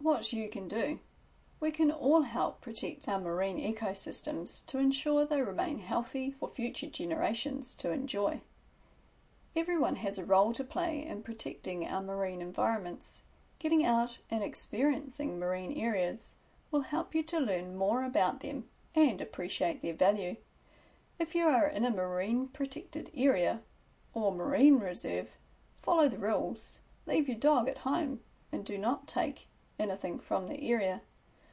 what you can do. We can all help protect our marine ecosystems to ensure they remain healthy for future generations to enjoy. Everyone has a role to play in protecting our marine environments. Getting out and experiencing marine areas will help you to learn more about them and appreciate their value. If you are in a marine protected area or marine reserve, follow the rules, leave your dog at home, and do not take anything from the area.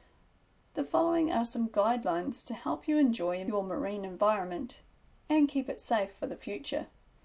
The following are some guidelines to help you enjoy your marine environment and keep it safe for the future.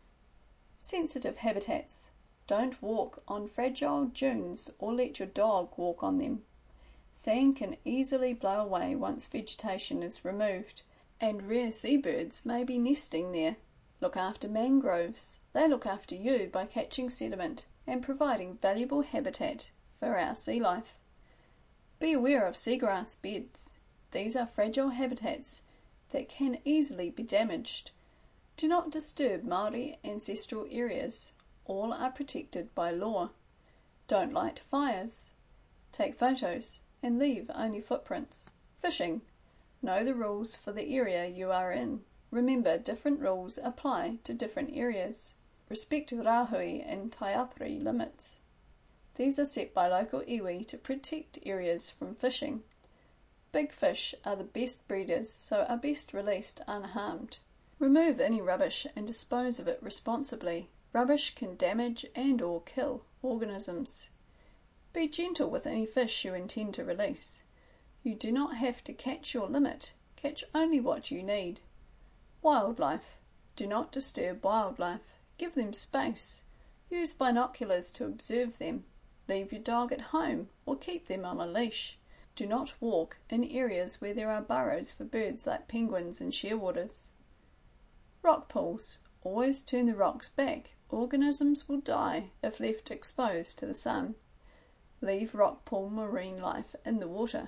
Sensitive habitats. Don't walk on fragile dunes or let your dog walk on them. Sand can easily blow away once vegetation is removed, and rare seabirds may be nesting there. Look after mangroves. They look after you by catching sediment and providing valuable habitat for our sea life. Be aware of seagrass beds. These are fragile habitats that can easily be damaged. Do not disturb Māori ancestral areas. All are protected by law. Don't light fires. Take photos and leave only footprints. Fishing. Know the rules for the area you are in. Remember, different rules apply to different areas. Respect Rahui and Taiapere limits. These are set by local iwi to protect areas from fishing. Big fish are the best breeders, so are best released unharmed. Remove any rubbish and dispose of it responsibly. Rubbish can damage and/or kill organisms. Be gentle with any fish you intend to release. You do not have to catch your limit. Catch only what you need. Wildlife. Do not disturb wildlife. Give them space. Use binoculars to observe them. Leave your dog at home or keep them on a leash. Do not walk in areas where there are burrows for birds like penguins and shearwaters. Rock pools. Always turn the rocks back. Organisms will die if left exposed to the sun. Leave rock pool marine life in the water.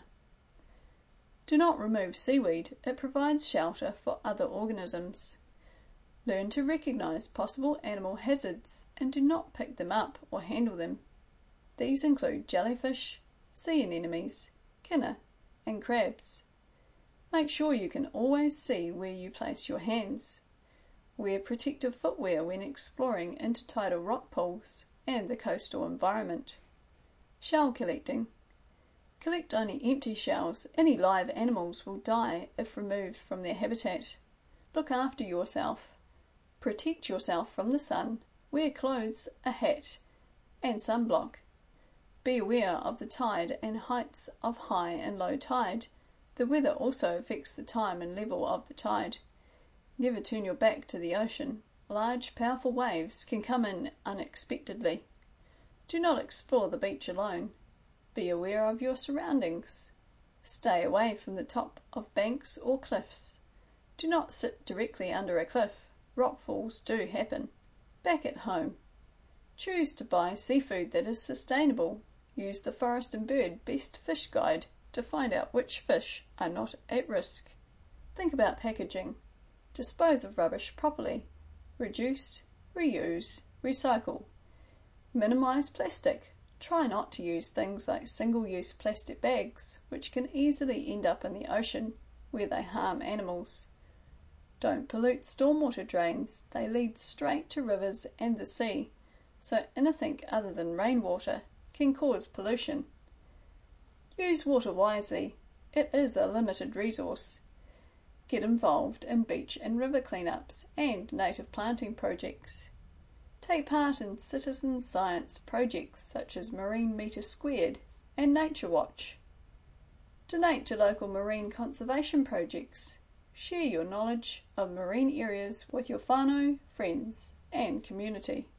Do not remove seaweed. It provides shelter for other organisms. Learn to recognise possible animal hazards and do not pick them up or handle them. These include jellyfish, sea anemones, kinna, and crabs. Make sure you can always see where you place your hands. Wear protective footwear when exploring intertidal rock pools and the coastal environment. Shell collecting. Collect only empty shells. Any live animals will die if removed from their habitat. Look after yourself. Protect yourself from the sun. Wear clothes, a hat, and sunblock. Be aware of the tide and heights of high and low tide. The weather also affects the time and level of the tide. Never turn your back to the ocean. Large, powerful waves can come in unexpectedly. Do not explore the beach alone. Be aware of your surroundings. Stay away from the top of banks or cliffs. Do not sit directly under a cliff. Rockfalls do happen. Back at home. Choose to buy seafood that is sustainable. Use the Forest and Bird Best Fish Guide to find out which fish are not at risk. Think about packaging. Dispose of rubbish properly. Reduce, reuse, recycle. Minimise plastic. Try not to use things like single-use plastic bags, which can easily end up in the ocean, where they harm animals. Don't pollute stormwater drains. They lead straight to rivers and the sea, so anything other than rainwater can cause pollution. Use water wisely. It is a limited resource. Get involved in beach and river cleanups and native planting projects. Take part in citizen science projects such as Marine Metre Squared and Nature Watch. Donate to local marine conservation projects. Share your knowledge of marine areas with your whānau, friends and community.